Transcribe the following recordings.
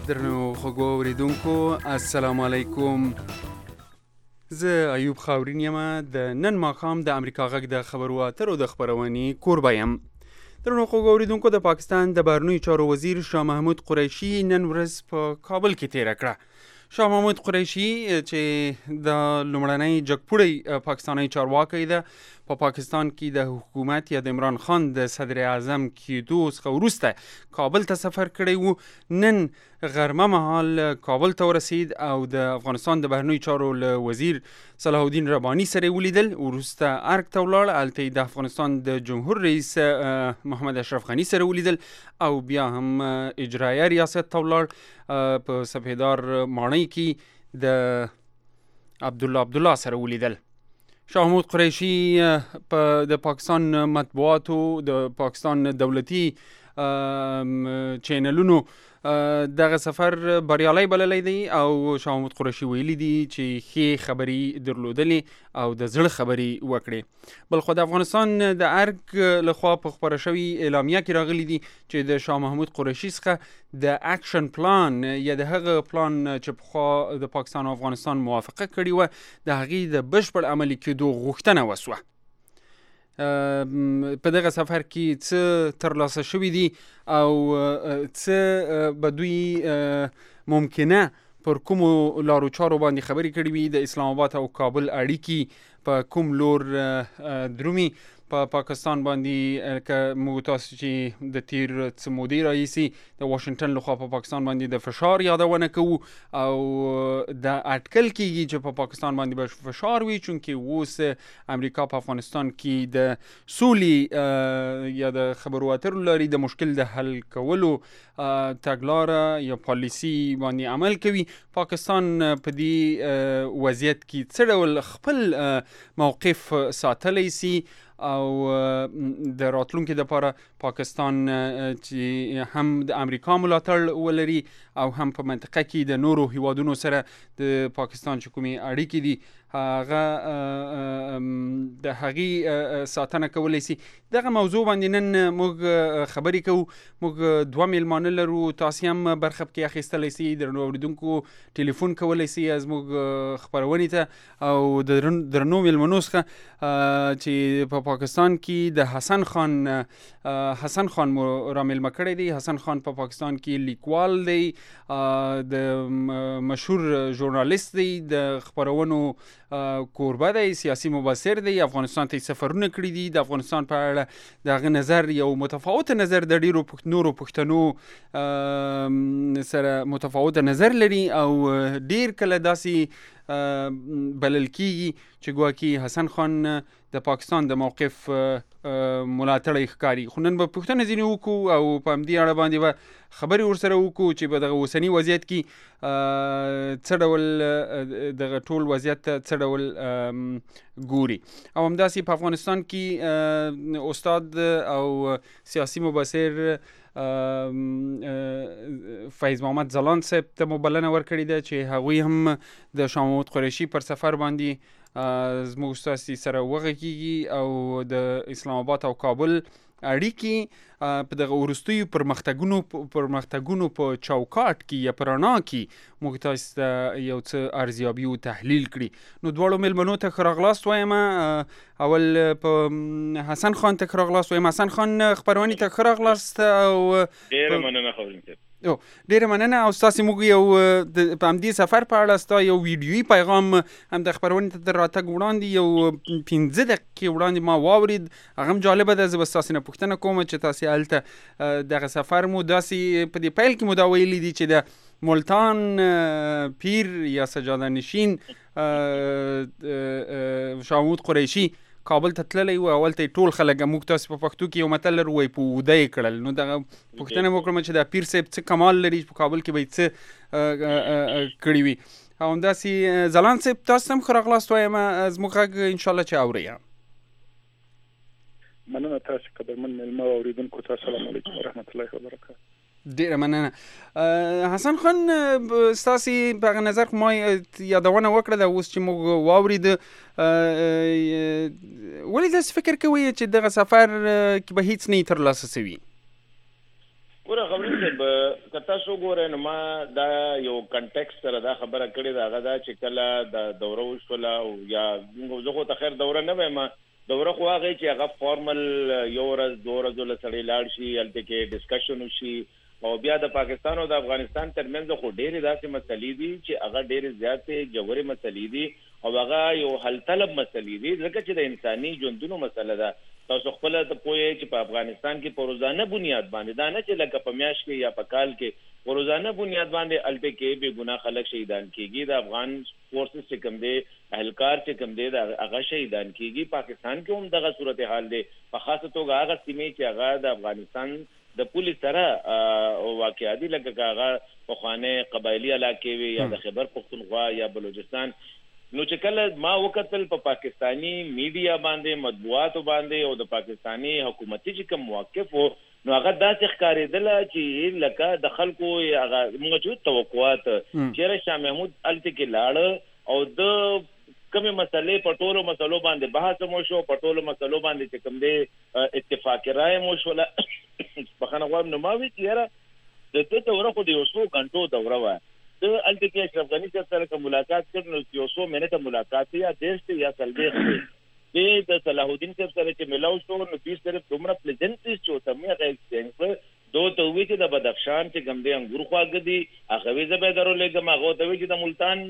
درنو خوږو اوریدونکو السلام علیکم. زه ایوب خاورین یم د نن ماښام د امریکا غږ د خبرو اترو د خپرونې کوربه یم. درنو خوږو اوریدونکو، د پاکستان د بهرنیو چارو وزیر شاه محمود قریشي نن ورځ په کابل کې تیره کړه. شاه محمود قریشي چې د لومړنۍ جګپوړی پاکستاني چارواکی ده، په پاکستان کې د حکومت یا د عمران خان د صدر اعظم کېدو څخه وروسته کابل ته سفر کړی و. نن غرمه مهال کابل ته ورسید او د افغانستان د بهرنیو چارو له وزیر صلاح الدین رباني سره ولیدل. وروسته ارګ ته ولاړ، هلته د افغانستان د جمهور رئیس محمد اشرف غني سره ولیدل او بیا هم اجرایه ریاست ته ولاړ، په سپیدار ماڼۍ کې د عبدالله سره ولیدل. شاه محمود قریشي د پاکستان مطبوعاتو، د پاکستان دولتي چینلونو دغه سفر بریالی بللی دی او شاه محمود قریشي ویلي دي چې ښې خبرې درلودلې او د زړه خبرې وکړې. بلخو د افغانستان د ارګ لخوا په خپره شوي اعلامیه کې راغلی دي چې د شاه محمود قریشي څخه د اکشن پلان یا د هغه پلان چې پخوا د پاکستان او افغانستان موافقه کړې وه د هغې د بشپړ عملي کېدو غوښتنه وسوه. په دغه سفر کې څه ترلاسه شوي دي او څه به دوی ممکنه پر کومو لارو چارو باندې خبرې کړې وي، د اسلام آباد او کابل اړیکې په کوم لور درومي په پاکستان باندې، که موږ تاسو چې د تیر څه مودې راهیسې د واشنګټن لخوا په پاکستان باندې د فشار یادونه کوو او د اټکل کېږي چې په پاکستان باندې به فشار وي، چونکې اوس امریکا په افغانستان کې د سولې یا د خبرو اترو لارې د مشکل د حل کولو تګلاره یا پالیسي باندې عمل کوي. پاکستان په دې وضعیت کې څه ډول خپل موقف ساتلی سي او د راتلونکي دپاره پاکستان چې هم د امریکا ملاتړ ولري او هم په منطقه کې د نورو هیوادونو سره د پاکستان چې کومې اړیکې دي هغه د هغې ساتنه کولی سي. دغه موضوع باندې نن موږ خبرې کوو. موږ دوه میلمانه لرو، تاسې هم برخه پکې اخیستلی سي، درنو اورېدونکو ټلیفون کولی سي زموږ خپرونې ته او د درنو میلمنو څخه چې په پاکستان کې د حسن خان مو رامیلمه کړی دی. حسن خان په پاکستان کې لیکوال دی، د مشهور ژورنالیست دی، د خپرونو کوربه دی، سیاسي مبصر دی، افغانستان ته سفرونه کړي دي. د افغانستان په اړه د هغه نظر یو متفاوت نظر د ډیرو نورو پښتنو سره متفاوت نظر لري او ډیر کله داسې بلل کېږي چې ګواکې حسن خان د پاکستان د موقف ملاتړی ښکاري. خو نن به پوښتنه ځینې وکړو او په همدې اړه باندې به خبرې ورسره وکړو چې په دغه اوسني وضعیت کې څه ډول دغه ټول وضعیت ته څه ډول ګوري. او همداسې په افغانستان کې استاد او سیاسي مبصر فیض محمد ځلاند صاحب ته مو بلنه ورکړې ده چې هغوی هم د شاه محمود قریشي پر سفر باندې زموږ ستاسې سره وغږیږي او د اسلام آباد او کابل اړیکې په دغه وروستیو پرمختګونو په چوکاټ کې یا په رڼا کې موږ تاسو ته یو څه ارزیابي او تحلیل کړي. نو دواړو میلمنو ته ښه راغلاست وایم. اول په حسن خان ته ښه راغلاست وایم. حسن خان خپرونې ته ښه راغلاست او ډېره مننه خبرې. ډېره مننه. او ستاسې موږ یو په همدې سفر په اړه ستا یو ویډیویي پیغام هم د خپرونې ته تر راتګ وړاندې یو 15 دقیقې وړاندې ما واورید. هغه هم جالبه ده. زه به ستاسې نه پوښتنه کوم چې تاسې هلته دغه سفر مو داسې په دې پیل کې مو دا ویلي دي چې د ملتان پیر یا سجاده نشین شاه محمود قریشي کابل ته تللی و. اول ته ټول خلک موږ تاسو په پښتو کې یو متل لرو وایي په اوده یې کړل. نو دغه پوښتنه مو وکړم چې د پیر صاحب څه کمال لري په کابل کې به یې څه کړي وي. او همداسې ځلاند صاحب تاسو هم ښه راغلاست وایم. زموږ غږ انشاءالله چې اورئ. مننه تاسو قدرمن میلمه او اورېدونکو ته السلام علیکم ورحمت الله وبرکاته. ډیره مننه. حسن خان ستاسې په هغه نظر ما یادونه وکړه ده اوس چې موږ واورید، ولې داسې فکر کوئ چې دغه سفر کې به هیڅ نه ترلاسه شوي؟ ګوره خبرې صاحب کتا شو ګورې نو ما دا یو کنټیکست سره دا خبره کړې دا غدا چې کله د دوره وشوله او یا زه خو ته خیر دوره نه وایم دوره خو هغه چې هغه فارمل یو ورځ دوه ورځې له سړی لاړ شي هلته کې ډسکشن وشي او بیا د پاکستان او د افغانستان ترمنځ خو ډېرې داسې مسلې دي چې هغه ډېرې زیاتې جوړې مسلې دي او هغه یو حل طلب مسلې دي ځکه چې د انساني ژوندونو مسله ده تاسو خپل ته پوهیږئ چې په افغانستان کې په روزانه بنیاد باندې دا نه چې لکه په میاشت کې یا په کال کې په روزانه بنیاد باندې الته کې بے ګناه خلک شهیدان کیږي د افغان فورسز چې کوم دي اهلکار چې کوم دي هغه شهیدان کیږي پاکستان کې هم دغه صورتحال دی په خاصه توګه هغه سیمې چې هغه د افغانستان د پولیس سره واقعا دي لکه هغه پخواني قبایلی علاقې وي یا د خیبر پختونخوا یا بلوچستان نو چې کله ما وکتل په پاکستانی میډیا باندې مطبوعات باندې او د پاکستانی حکومتي چې کوم موقف نو هغه داسې ښکارېدله چې لکه د خلکو هغه موږ چې توقعات چېرې شاه محمود هلته کې لاړ او د کومې مسلې په ټولو مسلو باندې بحث مو شو په ټولو مسلو باندې چې کوم دی اتفاق رایه مو شوله بخښنه غواړم نو ما وی چې یاره د ده دوره خو د یو څو غنټو دوره وه د هلته کې اشرف غني صاحب سره که ملاقات کړ نو یو څو منټه ملاقات یا دېرش یا څلوېښت دی د صلاح الدین صاحب سره چې ملاو شو نو دوی صرف دومره پلیزنټریز چې ورته مې هغه ایکسچینج کړ دو ته ووایي چې د بدخشان چې کوم دی انګور خواږه دي هغه وی زه به یې درولېږم هغه ورته وایي چې د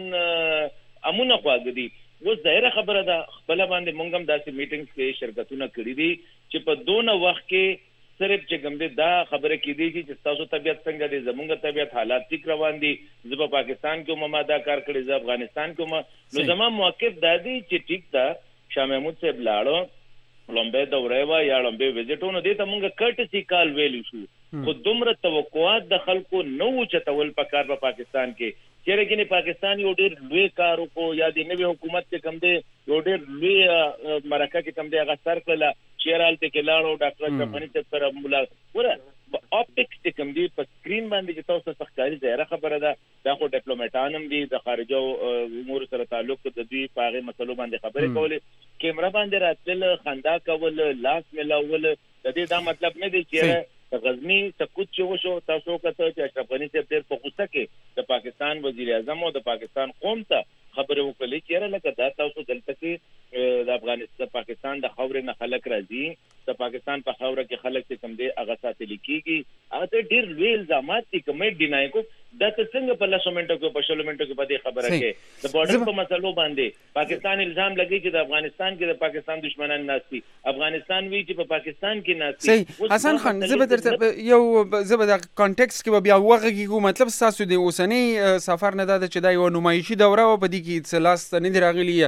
ملتان امونه خواږه دي اوس ظاهره خبره ده خپله باندې موږ هم داسې میټینګز کې شرکتونه کړي دي چې په دونه وخت کې صرف چې کوم دی دا خبره کېدی چې ستاسو طبیعت څنګه دی زمونږ طبیعت حالات ټیک روان دي زه په پاکستان کې هم ما دا کار کړی زه افغانستان کې هم نو زما موقف دا دی چې ټیک ده شاه محمود صاحب لاړو لومبۍ دوره وه یا لومبۍ ویزټ و نو دې ته مونږ کټسي کال ویلی شو خو دومره توقعات د خلکو نه وو چتول پکار په پاکستان کې چېرې کې پاکستان یو ډېر لوی کار وکړو یا د نوي حکومت چې کوم دی یو ډېر لوی مرکه چې کوم دی هغه سر کړله چېرې هلته کې لاړو ډاکټر اشرف غني صاحب سره ګوره په اپټکس چې کوم دی په سکرین باندې چې تاسو ته ښکاري ظاهره خبره ده دا خو ډیپلوماټان هم دي د خارجه امورو سره تعلق د دوی په هغې مسلو باندې خبرې کولې کیمره باندې راتلل خندا کول لاس میلاول د دې دا مطلب نه دی چې د غزني سکوت چې وشو تاسو وکتل چې اشرف غني صاحب ډېر په غوسه کې د پاکستان وزیر اعظم او د پاکستان قوم ته خبرې وکړلې چې یاره لکه دا تاسو دلته کې د افغانستان پاکستان د خاورې نه خلک راځي د پاکستان په خاوره کې خلک چې کوم دی هغه ساتلی کېږي هغه ته ډېر لوی الزامات دي که مې ډینای کو دا ته څنګه په لسو منټو کې په شلو منټو کې په دې خبره کې د بارډر په مسلو باندې پاکستان الزام لګي چې د افغانستان کې د پاکستان دشمنان ناست دي افغانستان وی چې په پاکستان کې ناست دي حسن خان زه به درته یو زه به د کانټیکست کې به بیا وغږیږو مطلب ستاسو د اوسنۍ سفر نه دا ده چې دا یوه نمایشي دوره وه په دې کې څه لاس ته نه دي راغلي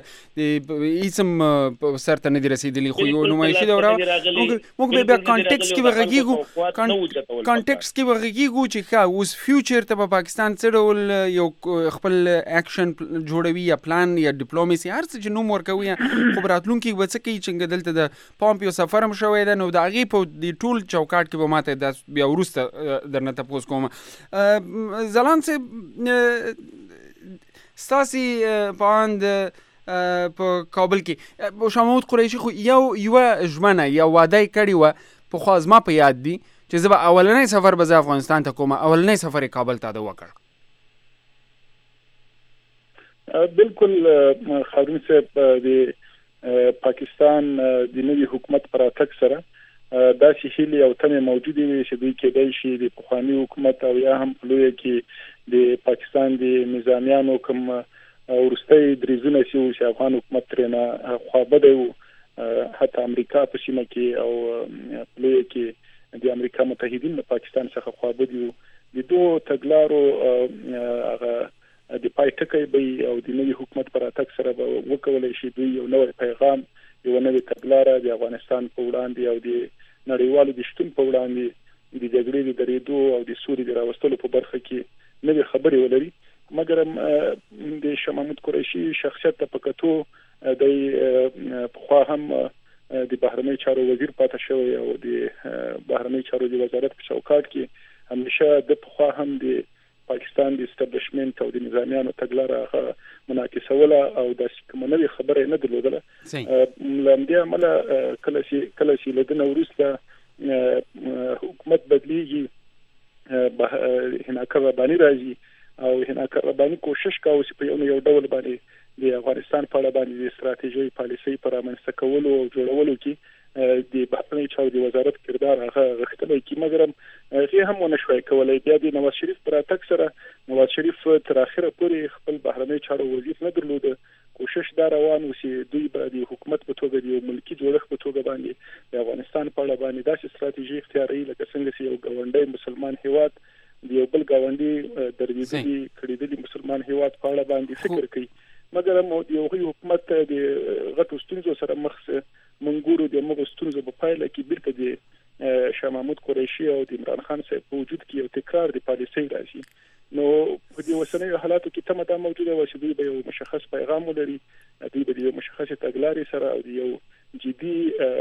هېڅ هم سر ته نه دي رسېدلي خو یوه نمایشي دوره وه موږ به بیا کانټیکست کې به غږیږو کانټیکست کې به غږیږو چې ښه اوس فیوچر ته په پاکستان څه ډول یو خپل اکشن جوړوي یا پلان یا ډیپلوماسي هر څه چې نوم ورکوي خو به راتلونکي به څه کوي چې دلته د پامپیو سفر هم شوی ده نو د هغې په دې ټول چوکاټ کې به ماته دا بیا وروسته درنه تپوس کوم ځلان صاحب ستاسې په اند په کابل کې شاه محمود قریشي خو یوه ژمنه یا واده یې کړې وه پخوا زما په یاد دي چې زه به اولنی سفر به زه افغانستان ته کوم اولنی سفر یې کابل ته ده وکړ بالکل خارون صاحب د پاکستان د نوي حکومت پر راتګ سره داسې هیلې او تمې موجودې وي چې دوی کېدای شي د پخواني حکومت او یا هم په لویه کې د پاکستان د نظامیانو کوم وروستی دریځونه چې افغان حکومت ترېنه خوابدی و حتی امریکا په سیمه کې او په لویه کې د امریکا متحدین د پاکستان څخه خوابدي وو د دوه تګلارو هغه د پای ټکی به او د نوي حکومت پر راتګ سره به وکولی شي دوی یو نوی پیغام یو نوی تګلاره د افغانستان په وړاندې او د نړیوالو د شتون په وړاندې د جګړې د درېدو او د سولې د راوستلو په برخه کې نوې خبرې ولري مګر د شاه محمود قریشي شخصیت ته په کتو د پخوا هم د بهرنۍ چارو وزیر پاتې شوی او د بهرنۍ چارو د وزارت په چوکاټ کې همیشه د پخوا هم د پاکستان د اسټابلیشمنت او د نظامیانو تګلاره منعکسوله او د کومه نوې خبره نه درلودله لامدې عمله کله چې له دنه وروسته حکومت بدلیږي هناکه رباني راځي او هناکه رباني کوشش کوي چې په یو ډول باندې د افغانستان په اړه باندې استراتیژي پالیسي پر امنځته کولو او جوړولو کې د بهرنی چارو د وزارت کردار هغه غښتلی کی مګر هغه هم ونشوي کولای. بیا د نواز شریف پر تک سره نواز شریف تر اخره پورې خپل بهرنی چارو وزیر نه درلود. کوشش دا روان و چې دوی به د حکومت په توګه د ملکی جوړښت په توګه باندې د افغانستان په اړه باندې داسې استراتیژي اختیاري لکه څنګه چې یو ګاونډي مسلمان هیواد د یو بل ګاونډي درېدلي کړيدلي مسلمان هیواد په اړه باندې فکر کوي. مګر یو حکومت د غټو ستونزو سره مخ منګورو د موږ ستونزو په پایله کې بیرته د شاه محمود قریشي او د عمران خان صاحب په وجود کې یو تکرار د پالیسي راشي. نو په دې وسنیو حالاتو کې تمه دا موجوده و چې دوی به یو مشخص پیغام ولري، دوی به یو مشخص تګلارې سره او یو جدي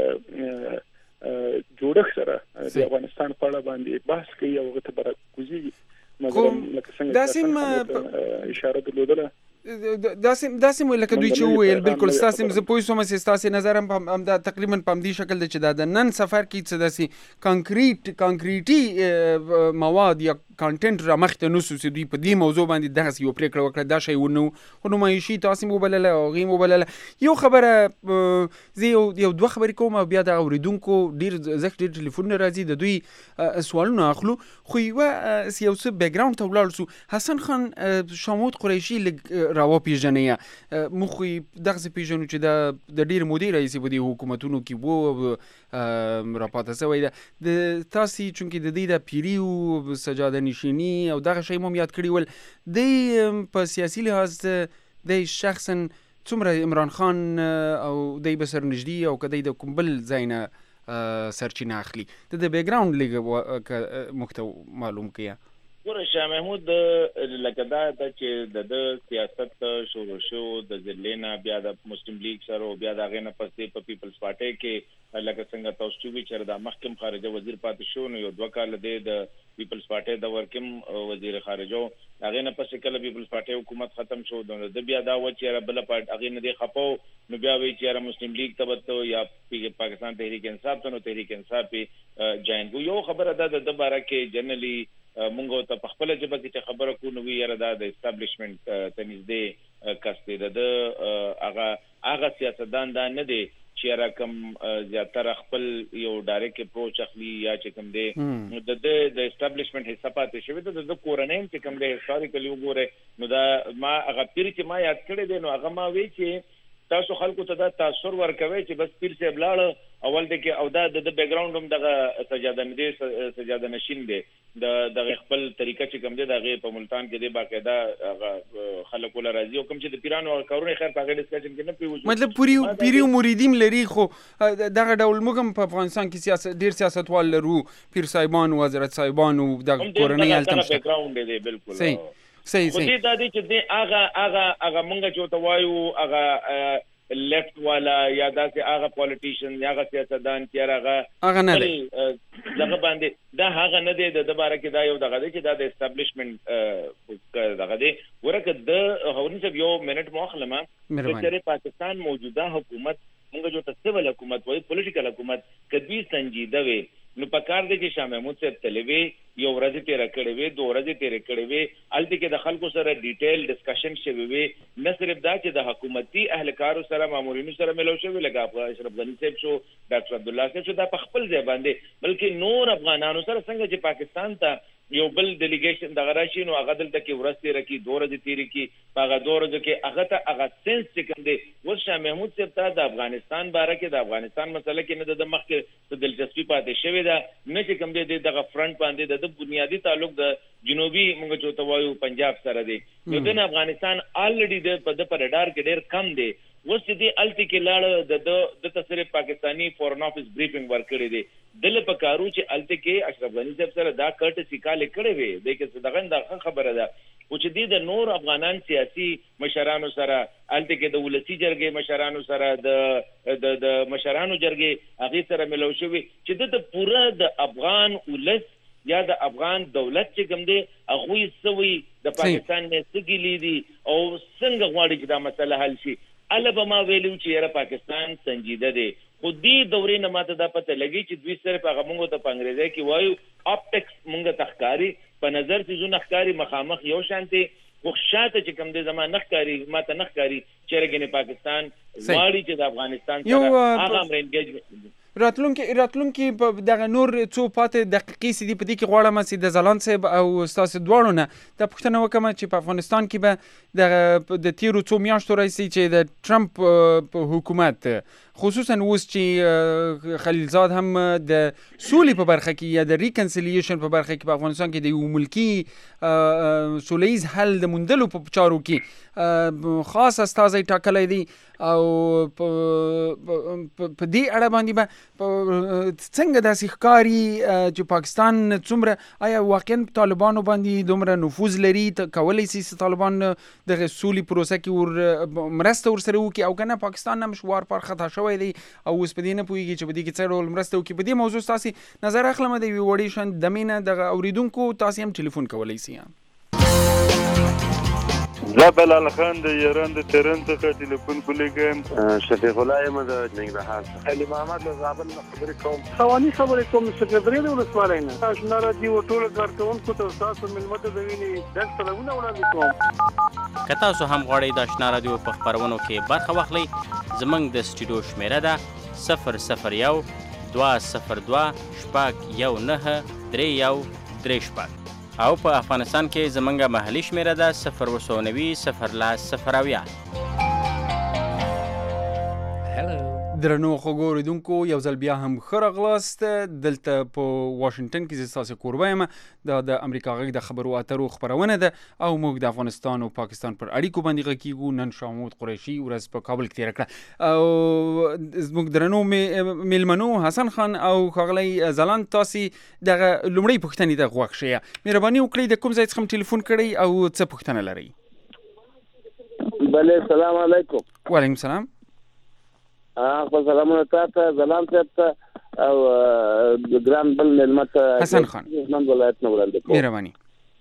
جوړښت سره د افغانستان په اړه باندې بحث کوي او غته برکوزي. مګر لکه څنګه اشاره درلودله داسې مو لکه دوی چې ویل بالکل ستاسو زه پوه شوم چې ستاسو نظر هم دا تقریبا په دې شکل دی چې دا د نن سفر کې څه داسې کانکریټي مواد یا کانټنټ را مخته نو چې دوی په دې موضوع باندې دغه یو پریکړه وکړه دا شی ونه خو نو مایشي تاسو مو بلله او غي مو بلله. یو خبره زه یو دوه خبرې کوم او بیا د اوریدونکو ډیر ټلیفون راځي د دوی سوالونه اخلو. خو یو څه بیک ګراوند ته ولاړ سو. حسن خان شاه محمود قریشي راو پیژنې مخ دغه پیژنو چې د ډیر مدیر رئیس په دې حکومتونو کې وو راپاته سوی ده د تاسو چونکې د دې د پیریو سجاده نشینی او دغه شی مو یاد کړی ول د په سیاسي لحاظ د شخصا څومره عمران خان او د بسر نږدې او کدی د کومبل زینه سرچینه اخلي د بیک ګراوند لیګ محتوا معلوم کیا. ګوره شاه محمود لکه دا چې د سیاست شروع شو د ځلینا بیا د مسلم لیگ سره او بیا د غینه پسې په پیپلز پارټي کې لکه څنګه تاسو چې د محکم خارجه وزیر پاتې شو نو یو دوه کال د پیپلز پارټي د ورکم وزیر خارجه غینه پسې کله پیپلز پارټي حکومت ختم شو د بیا دا و چې بل پارټي غینه دی خپو نو بیا وی چې مسلم لیگ تبته یا پاکستان تحریک انصاف ته نو تحریک انصاف جاین یو خبره ده د باره کې جنرالي مونږ ته په خپل جبه کې خبره کو نو یاره دا د اسټابلیشمنت تنځدې کسته د هغه سیاستدان دا نه دی چې رقم زیاتره خپل یو ډایرکټ اپروچ اخلي یا چې کوم دی د اسټابلیشمنت حصہ پاتې شوی د کورنۍ چې کوم دی هیستوریکلی وګوره نو دا ما هغه پیر چې ما یاد کړی دی نو هغه ما وی چې تاسو خلکو ته دا تاثر ورکوي چې بس پیر سے بلاړ اول د کې او دا د بیک ګراوند هم دغه سجاده نشین دی د خپل طریقه چې کوم دی دغه په ملتان کې دی باقاعده خلکو له راځي او کوم چې د پیرانو کارونه خیر په غیر ډسکشن کې نه پیوځي مطلب پیریو مریدیم لري خو دغه ډول موږ په افغانستان کې ډیر سیاستوال لرو پیر صاحبان او حضرت صاحبان او د کورنۍ التم بیک ګراوند دی بالکل صحیح خو دې دا دي چې هغه مونږ چې ته وایو هغه لیفت والا یا داسې هغه پولیټیشن یا هغه سیاستدان چې هغه نه دی دغه باندې دا هغه نه دی د باره کې دا یو دغه دی چې دا د اسټابلیشمنت دغه دی ورکه د هونی چې یو منټ مخلمه چې پاکستان موجوده حکومت مونږ جو تسویل حکومت وایي پولیټیکل حکومت کدی سنجیده وي نو پکار دی چې شاه محمود صاحب تلوي یو ورځ تیر کړي وي دوه ورځې تیر کړي وي الته کې د خلکو سره ډیټیل ډسکشن شوی وي نه صرف دا چې د حکومتي اهلکارو سره مامورینو سره ملو شوی لکه اشرف غنی صاحب شو ډاکټر عبد الله صاحب شو دا په خپل ځای باندې بلکې نور افغانانو سره څنګه چې پاکستان ته یو بل ډیلیګیشن دغه راشي نو هغه دلته کې ورځ تیر کی دوه ورځې تیر کی هغه دوه ورځې کې هغه ته هغه سنس چې کوم دی و شاه محمود صاحب ته د افغانستان باره کې د افغانستان مسله کې نه د مخکې د دلچسپي پاتې شوی دا نه چې کوم دی دغه فرنٹ باندې د بنیادی تعلق د جنوبي موږ چوته وایو پنجاب سره دی نو د افغانستان الریډي د پر رډار کې ډېر کم دی وس دې الټي کې لاړ د تصریف پاکستانی فورن افیس بریفینګ ورکړي دي دل په کارو چې الټي کې اشرف غنی صاحب سره دا کټ سیکاله کړي وي د کې دغه خبره ده او چې د نور افغانان سیاسي مشرانو سره الټي کې د ولسی جرګې مشرانو سره د مشرانو جرګې هغه سره ملو شوی چې د پوره د افغان ولس یا د افغان دولت چې کوم دی هغه سوي د پاکستان نه سګیلی دي او څنګه غواړي چې دا مسله حل شي اله به ما ویلو چې یاره پاکستان سنجیده دی. خو دې دورې نه ماته دا پته لګي چې دوی صرف هغه موږ ته په انګریزي کې وایو اپټکس موږ ته ښکاري په نظر څیزونه ښکاري مخامخ یو شانتي خو شاته چې کوم دې زما نه ښکاري ماته نه ښکاري چې رګنې پاکستان غواړي چې د افغانستان سره هغه امر انګیجمنت راتلونکي په دغه نور څو پاتې دقیقې سي دي په دې کې غواړم چې د زلان صاحب او ستاسو دواړو نه د پوښتنه وکړم چې په افغانستان کې به د تیرو څو میاشتو راځي چې د ټرمپ حکومت خصوصا اوس چې خلیلزاد هم د سولې په برخه کې یا د ریکنسیلیشن په برخه کې په افغانستان کې د یو ملکی سولیز حل د موندلو په چارو کې خاص استازی ټاکلی دی او په دې اړه باندې به څنګه داسې ښکاري چې پاکستان څومره آیا واقعا طالبانو باندې دومره نفوذ لري کولی شي طالبان د سولې پروسه کې مرسته ورسره وکړي او کنه پاکستان هم شوار پر خطا شوی دی او اوس په دې نه پوهیږي چې په دې کې څه ډول مرسته وکړي. په دې موضوع تاسو نظر اخلم د یوې وړې شان دمینه دغه اوریدونکو تاسو هم ټلیفون کولی شئ. زه بلال خان د ایران د تهران څخه ټلیفون کولیږم. شفیق الله یم د ننګرهار څخه. علي محمد له زابل نه خبرې کوم. خواني خبرې کوم سکرټری د ولسوالۍ نه. آشنا راډیو ټول کارکونکو ته تاسو ملمت د ویني د سلامونه وړاندې کوم. که تاسو هم غواړئ د آشنا راډیو په خپرونو کې برخه واخلئ زموږ د سټوډیو شمیره ده 001 202 شپږ 19 31 او په افغانستان کې زمونږ محلي شمیره ده 090 درنو خوږو اوریدونکو یو ځل بیا هم ښه راغلاست. دلته په واشنګټن کې زه ستاسو کوربه یم. دا د امریکا غږ د خبرو اترو خپرونه ده او موږ د افغانستان او پاکستان پر اړیکو باندې غږیږو. نن شامود قریشي ورځ په کابل کې تېره کړه او زموږ درنو میلمنو حسن خان او ښاغلی ځلاند تاسې دغه لومړۍ پوښتنې ته غوږ شئ. مهرباني وکړئ د کوم ځای څخه ټلیفون کړئ او څه پوښتنه لرئ؟ بله السلام علیکم. وعلیکم السلام. خپل سلامونه تاسو زلام صاحب ته او د ګران بل ملمت حسن خان نن ولایت نو وړاندې کوم. مهرباني.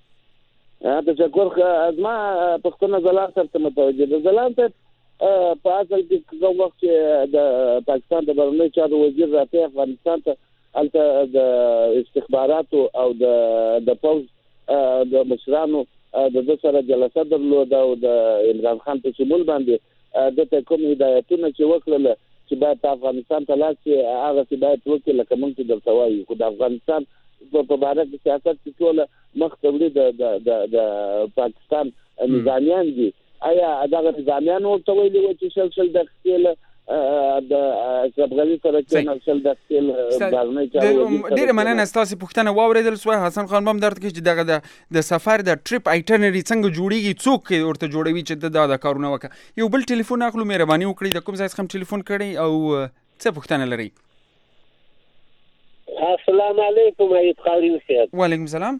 تشکر. ازما پښتون زلام صاحب ته متوجه ده. زلام صاحب په اصل کې کوم وخت چې د پاکستان د بهرنیو چارو وزیر راته افغانستان ته الته د استخباراتو او د پوز د مشرانو د سره جلسه درلوده او د عمران خان په شمول باندې د کوم هدایتونه چې وکړل چې باید افغانستان ته لاس کې هغه چې باید وکړي لکه موږ چې درته وایو. خو د افغانستان په باره کې سیاست کې ټول مخ ته وړي د پاکستان نظامیان دي. آیا دغه نظامیان ورته ویلي و چې شل دقیقې د اشرفغني سره کې شل دقیقې بارنۍ چارو ډېره مننه ستاسو پوښتنه واورېدل شوه. حسن خان هم درته چې دغه د سفر د ټریپ آیټنری څنګه جوړیږي څوک ورته جوړوي چې دا کارونه وکړه. یو بل ټلیفون اخلو. مهرباني وکړئ د کوم ځای څخه ټلیفون کړئ او څه پوښتنه لرئ؟ السلام علیکم ایوب خاورین صاحب. وعلیکم السلام.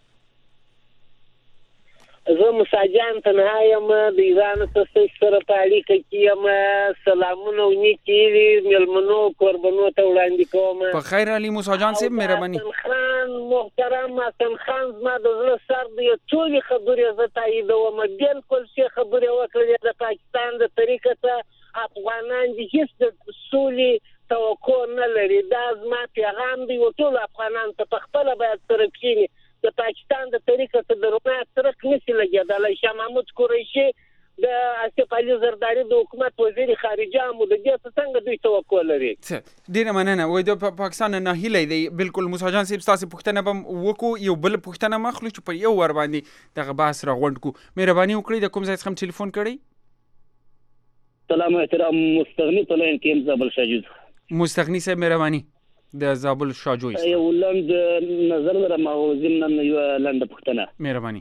زه مساجان تنها یم د ایران سره په اړیکه کې یم. سلامونه او نیکې مېلمنو قربانو ته وړاندې کوم. په خیر علي مساجان صاحب مهرباني. خان محترم حسن خان زما د زړه سر دی ټولې خبرې زه تاییدوم. بالکل چې خبرې وکړې د پاکستان د طریقه ته افغانان دي هیڅ د سولې توقع نه لري. دا زما پیغام دی ټول افغانان ته په خپله باید سره کښېني. د پاکستان د طریقه ته د رونا ترک نشي لګېدلی. شاه محمود قریشي د آصف علي زرداري د حکومت وزیر خارجه هم د دې څنګه دوی توقع لري. ډېره مننه. وایي د پاکستان ناهیلی دی. بالکل مساجان صاحب ستاسې پوښتنه به وکړو. یو بل پوښتنه هم اخلو چې په یو ور باندې دغه بحث راغونډ کړو. مهرباني وکړئ د کوم ځای څخه ټلیفون کړئ؟ سلام احترام مستغني په لاین کې زابل شاجوز. مستغني صاحب مهرباني د زابل شاجوز. یو لنډ نظر لرم او ضمن یو لنډه پوښتنه. مهرباني.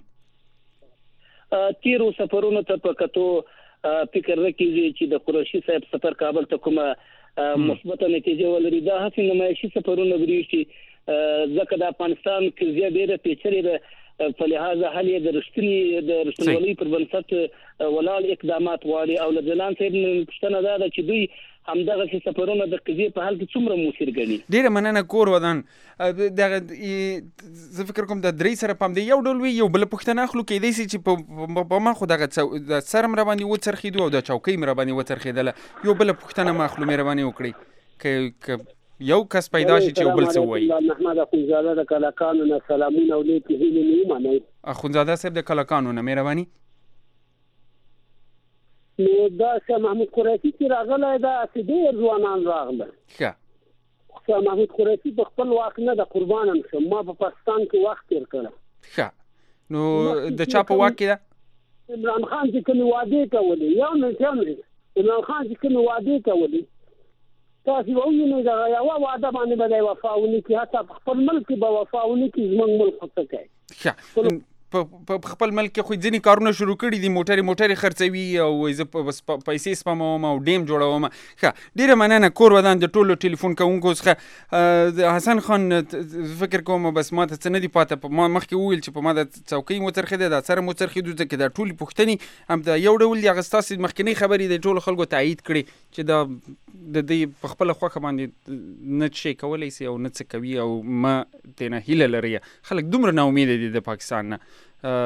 تیرو سفرونو ته په کتو فکر وکړي چې د قریشي صاحب سفر کابل ته کومه مثبت نتیجه ولري. دا هڅې نمایشي سفرونه وري چې ځکه د افغانستان کې ډېره پیچلې فلهذا هل یې د رښتینولۍ پر بنسټ ولاړ اقدامات غواړي او له ځلان صاحب پوښتنه دا ده چې دوی همدغه سفرونه د قضیې په حل کې څومره مؤثر ګڼي. ډیره مننه کور ودان. دغه زه فکر کوم د درې سره پام دی یو ډول وي یو بل پوښتنه اخلو کېدای شي چې په ما خو دغه د سر مې راباندې وڅرخېدو او د چوکۍ مې راباندې وڅرخېدله یو بل پوښتنه ما اخلو مهرباني وکړئ که یو کس پیدا شي چې یو بل څه وایي. محمد اخوندزاده د کلاکانو نه سلامونه او نیکې هیلې مې ومنئ. اخوندزاده صاحب د کلاکانو نه مهرباني. نو دا شاه محمود قریشي چې راغلی دا ډېر ځوانان راغله. ښه شاه محمود قریشي په خپل واک نه د قربانم شم ما په پاکستان کې وخت تېر کړی. ښه نو د چا په واک کې ده؟ عمران خان چې کومې وعدې کولې یو منټ عمران خان چې کومې وعدې کولې تاسو ووینئ دغه یوه وعده باندې به دی وفا ونه کړي حتی په خپل ملک کې به وفا ونه کړي زموږ ملک خو څه کوي. ښه په خپل ملک کې خو ځینې کارونه شروع کړي دي موټرې خرڅوي او زه پیسې سپموم او ډیم جوړوم. ښه ډېره مننه کور ودان د ټولو ټلیفون کوونکو څخه. حسن خان فکر کوم بس ما ته څه نه دي پاته ما مخکې وویل چې په ما د څوکۍ مو څرخېده دا سره مو څرخېدو ځکه دا ټولې پوښتنې هم د یو ډول دي هغه ستاسې مخکینۍ خبرې د ټولو خلکو تایید کړي چې دا د دې په خپله خوښه باندې نه شی کولی سي او نه څه کوي او ما ترېنه هیله لري. خلک دومره ناامیده دي د پاکستان نه.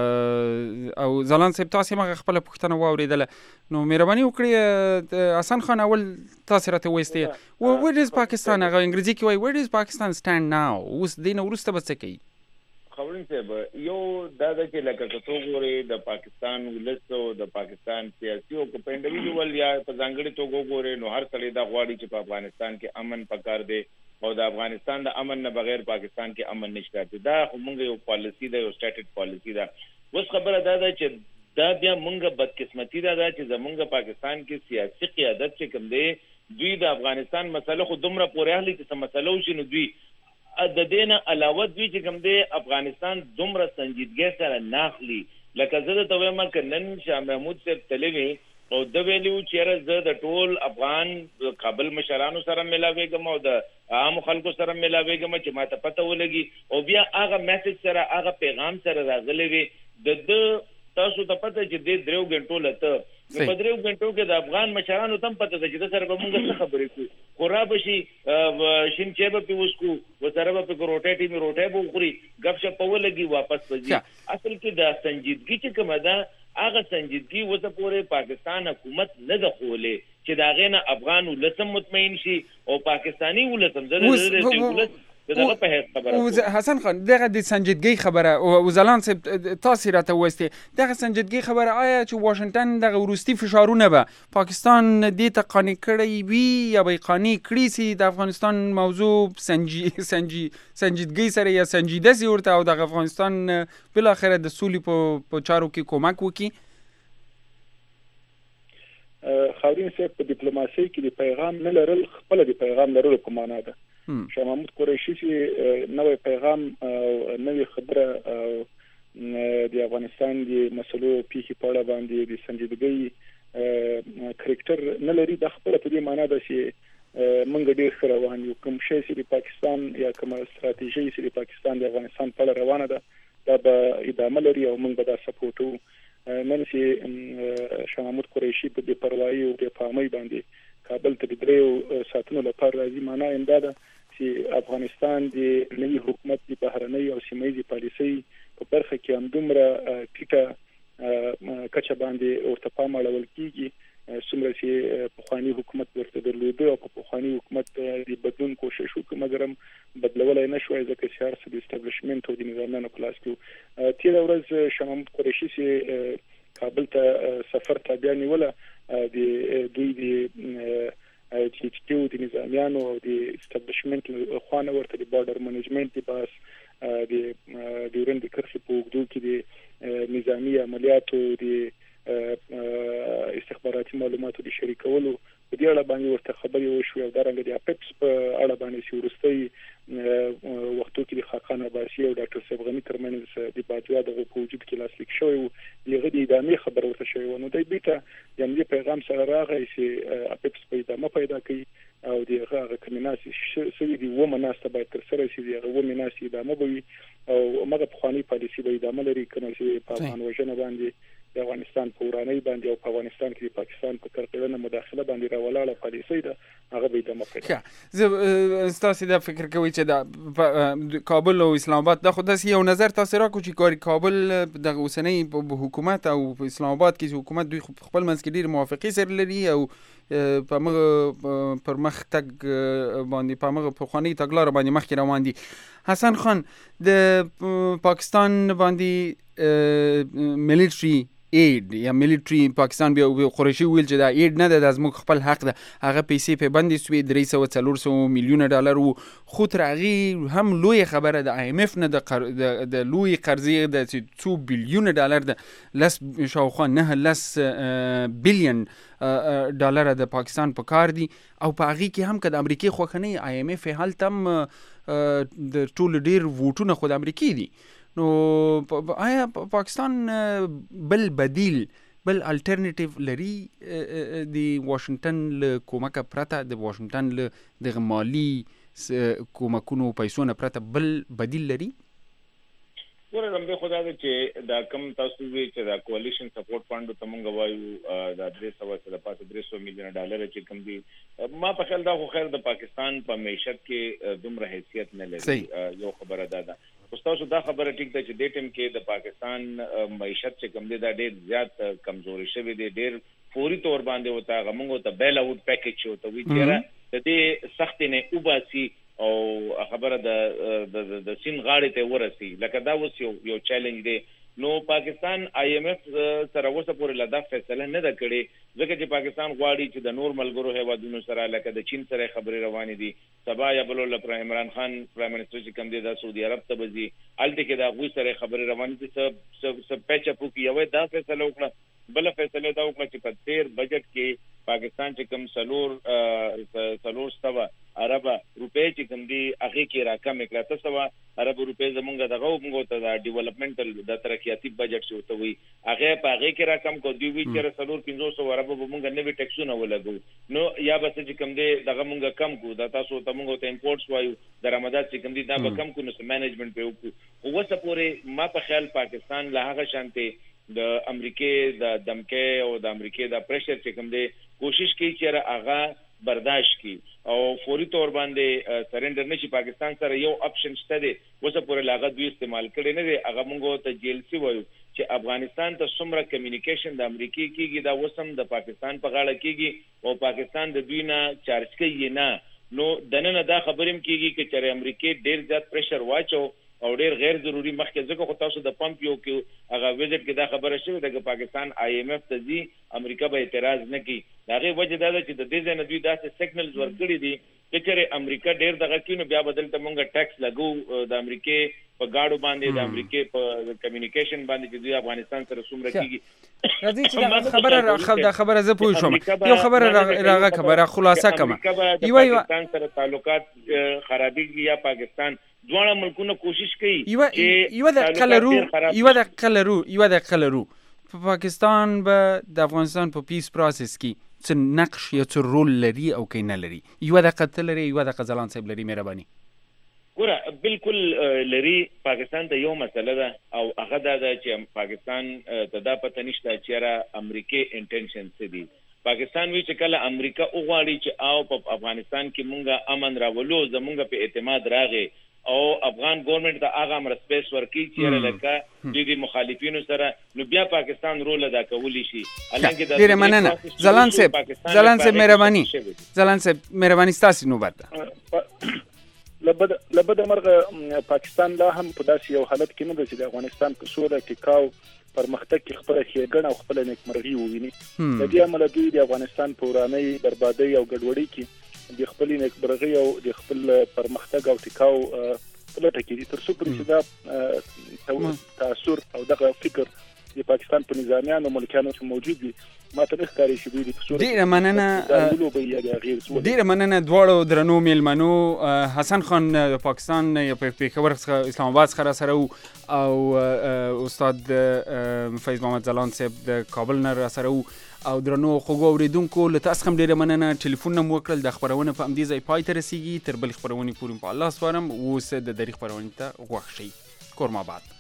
او ځلان صاحب تاسې هم هغه خپله پوښتنه واورېدله نو مهرباني وکړئ حسن خان اول تاسې راته ووایستئ where does Pakistan هغه انګریزي کې وایي where does Pakistan stand now اوس دې نه وروسته به څه کوي؟ خبرین صاحب یو دا ده چې لکه که څوک ګورې د پاکستان ولس او د پاکستان سیاسي او که په انډیویډوال یا په ځانګړې توګه وګورې نو هر سړی دا غواړي چې په افغانستان کې امن پکار دی او د افغانستان د امن نه بغیر پاکستان کې امن نشته. دا خو مونږ یو پالیسي ده یو سټیټډ پالیسي ده. اوس خبره دا ده چې دا بیا مونږ بدقسمتي ده چې زمونږ پاکستان کې سیاسي قیادت چې کوم دی دوی د افغانستان مسله خو دومره پورې اخلي چې څه مسله وشي نو دوی د دې نه علاوه دوی چې کوم دی افغانستان دومره سنجیدګۍ سره نه اخلي. لکه زه درته وایم که نن شاه محمود صاحب تللی وی او ده ویلي و چې یاره زه د ټول افغان کابل مشرانو سره ملاوېږم او د عامو خلکو سره ملاوېږم چې ما ته پته ولګي او بیا هغه میسج سره هغه پیغام سره راغلی وي د ده تاسو ته پته چې دې 3 غنټو لته نو په 3 غنټو کې د افغان مشرانو تم پته ده چې د سره به موږ څه خبرې کوو خو را به شي شین چای به پې وڅکو ورسره به پې روټۍ ټیمې روټۍ به وخوري ګپ شپ به ولګي واپس به ځي. اصل کې دا سنجیدګي چې کومه ده هغه سنجیدګي اوسه پورې پاکستان حکومت نه ده ښوولې چې د هغې نه افغان ولس هم مطمئن شي او پاکستاني ولس هم حسن خان دغه د سنجیدګۍ خبره او ځلان صاحب تاسې راته ووایستې دغه سنجیدګۍ خبره آیا چې واشنګټن دغه وروستي فشارونه به پاکستان دې ته قانع کړی وي یا به یې قانع کړي سي د افغانستان موضوع سنجیدګۍ سره یا سنجیده سي ورته او دغه افغانستان بالاخره د سولې په چارو کې کومک وکړي؟ خاورین صاحب په ډیپلوماسۍ کې د پیغام نه لرل خپله د پیغام لرلو په معنا ده. شاه محمود قریشي چې نوی پیغام او نوې خبره او د افغانستان د مسلو پیښې په اړه باندې د سنجیدګۍ کرکټر نه لري د خپله په دې معنا ده چې موږ ډېر ښه روان یو کوم شی چې د پاکستان یا کومه ستراتیژي چې د پاکستان د افغانستان په اړه روانه ده دا به ادامه لري او موږ به دا سپورټو. نن چې شاه محمود قریشي په بې پروایي او بې پامۍ باندې کابل ته د 3 ساعتونو لپاره راځي معنا یې دا ده چې افغانستان د نوي حکومت د بهرنۍ او سیمهیزې پالیسۍ په برخه کې همدومره ټیټه کچه باندې ورته پام اړول کېږي څومره چې پخواني حکومت ورته درلوده او په پخواني حکومت د بدلون کوشش وکړ مګر هم بدلولی نه شوی ځکه چې هر څه د اسټابلیشمنټ او د نظامیانو په لاس کې. تېره ورځ شاه محمود قریشي چې کابل ته سفر ته بیا نیوله د دوی د چې د نظامیانو او د اسټابلیشمنټ خوانه ورته د بارډر منیجمنټ د باس د ډیورنډ کرښې په اوږدو کې د نظامي عملیاتو د استخباراتي استخباراتي معلوماتو د شریکولو په دې اړه باندې ورته خبرې وشوې او دارنګه د اپیپس په اړه باندې چې وروستي وختو کې د خاقان عباسي او ډاکټر صاحب غني ترمنځ د باجوا د وجود کې لاسلیک شوی و دغه د ادامې خبر ورته شوی و نو د بیت یعنی پیغام سره راغی چې اپیپس په ادامه پیدا کړي او دغه کمناسي سوي دی و مناسبه باید تر سره شي دغه و مناسبه ادامه وي او مګه په خواني پالیسي به ادامه لري کوم چې په افغان وژنه باندې د افغانستان په ورانۍ باندې او په افغانستان کې د پاکستان په کړکېړنه مداخله باندې راولاړه پالیسي ده هغه به ادامه کوي. زه تاسو دا فکر کوي چې د کابل او اسلام آباد دا خو داسې یو نظر تاسو راکو چې کاری کابل د اوسنۍ حکومت او په اسلام آباد کې حکومت دوی خپل منځ کې ډېر موافقي سره لري او په مغه پر مخ تک باندې په مغه په خواني تګلار باندې مخ کې روان دي. حسن خان د پاکستان باندې ملټري اید یا ملټري پاکستان بیا قریشي ویل چې دا اید نه ده زموږ خپل حق ده هغه پیسې په بندي سوي 300 میلیون ډالر وو خو تر هغه هم لوی خبره د آی ام اف نه د لوی قرضې د 2 بلیون ډالر ده لس شاوخوا 9 بلیون ډالر د پاکستان په کار دي او په هغه کې هم که د امریکای خوښنۍ آی ام اف هلته هم د ټول ډیر ووټونه خو د امریکای دي نو آیا پاکستان بل بدیل بل الټرنیټیو لري د واشنگټن له کومک پرته د واشنگټن له د مالی کومکونو پیسو نه پرته بل بدیل لري؟ ګوره لمبه خدا دې چې دا کم تاسو وی چې دا کولیشن سپورټ فند ته مونږ وایو دا 300 سره پاتې 300 میلیون ډالر چې کم دي ما په خیال دا خو خیر د پاکستان په معیشت کې دومره حیثیت نه لري یو خبره ده تاسو دا خبره ټیک ده چې د ټیم کې د پاکستان معیشت چې کم دي دا ډېر زیات کمزوري شوی دی ډېر فوري تور باندې وتا غمنګو ته بیل اوټ پیکیج وته وی چیرې د دې سخت نه وباسي او خبره د سین غاړې ته ورسي لکه دا اوس یو چیلنج دی نو پاکستان آی ایم اف سره اوسه پورې لدا فیصله نه ده کړې ځکه چې پاکستان غواړي چې د نور ملګرو هیوادونو سره لکه د چین سره خبرې روانې دي سبا یا بل له عمران خان پرایم منسٹر چې کوم دی د سعودي عرب ته بزي الته کې دا غوي سره خبرې روانې دي سب پیچ اپ کې یو دا فیصله وکړه بل فیصله دا وکړه چې په تیر بجټ کې پاکستان چې کوم سلور سوا عرب روپے چې کوم دی هغه کې راکم کړه تاسو عرب روپے زمونږ دغه موږ ته د ډیولپمنټل د ترقیاتي بجټ شو ته وي هغه په هغه کې راکم کو دی وی چې سلور 500 عرب موږ نوې ټیکسونه ولګو نو یا بس چې کوم دی دغه موږ کم کو د تاسو ته موږ ته امپورټس وایو درآمدات چې کوم دی دا به کم کو نو مینجمنت په وکړو خو وسه پورې ما په خیال پاکستان له هغه شانته د امریکای د دمکې او د امریکای د پریشر چې کوم دی کوشش کوي چې هغه برداشت کی او فوري تور باندې سرندر نشي پاکستان سره یو اپشن شته دی وسه پورې لاغت دوی استعمال کړي نه دی هغه موږ ته جیل سی وایو چې افغانستان ته څومره کمیونیکیشن د امریکای کیږي دا وسم د پاکستان په غاړه کیږي او پاکستان د دوی نه چارج کوي نه نو دنه دا خبرم کیږي چې چېرې امریکای ډیر زیات پریشر واچو او ډیر غیر ضروری مخکې ځکه خو تاسو د پمپ یو کې هغه ویزټ کې دا خبره شوې ده چې پاکستان آی ایم اف ته ځي امریکا به اعتراض نه کوي هغه وجه دا ده چې د دې ځای دوی داسې سیګنلز ورکړي دي چې چېرې امریکا ډیر دغه کینو بیا بدل ته مونږ ټیکس لګو د امریکای په گاډو باندې د امریکای په کمیونیکیشن باندې چې دوی افغانستان سره څومره کیږي راځي چې دا خبره زه پوه شوم یو خبره راغه خبره خلاصه کوم یو پاکستان سره تعلقات خرابېږي یا پاکستان دوه ملکونه کوشش کوي یو د قلرو په پاکستان به د افغانستان په پیس پروسس کې څه نقش یا څه رول لري او کې نه لري یو د قتل لري یو د قزلان صاحب لري مهرباني ګوره بالکل لري پاکستان ته یو مسله ده او هغه دا ده چې پاکستان ته دا پته نشته چې را امریکای انټنشن څه دي پاکستان وی چې کله امریکا وغواړي چې او په افغانستان کې مونږه امن راولو زمونږ په اعتماد راغی او افغان ګورنمنت ته هغه امر سپیس ورکی چې لکه د مخالفینو سره نو بیا پاکستان رول ادا کولی شي الانګه د ډیره مننه زلان صاحب مهرباني تاسو نو بعد لبد مرغه پاکستان لا هم په داسې یو حالت کې نه ده چې د افغانستان په سوله ټیکاو پرمختګ کې خپل ښېګڼه او خپل نیکمرغي وویني د دې عمل دوی د افغانستان په ورانۍ بربادۍ او ګډوډۍ کې د خپل نیکمرغي او د خپل پرمختګ او ټیکاو په لټه کې دي تر څو پرې چې دا تاثر او دغه فکر د پاکستان په نظامیانو ملکانو چې موجود دي ماته نه ښکاري چې دوی د صورت ډیره مننه دواړو درنو میلمنو حسن خان د پاکستان یا پیښور څخه اسلام آباد څخه راسره او استاد فیض محمد ځلاند صاحب د کابل نه راسره او درنو خوږو اوریدونکو له تاسو هم ډیره مننه ټلیفون مو وکړل د خبرونه په همدې ځای پای ته رسیږي تر بل خبرونه پورې په الله سپارم اوس د دری خبرونه ته غوښ شي کورم آباد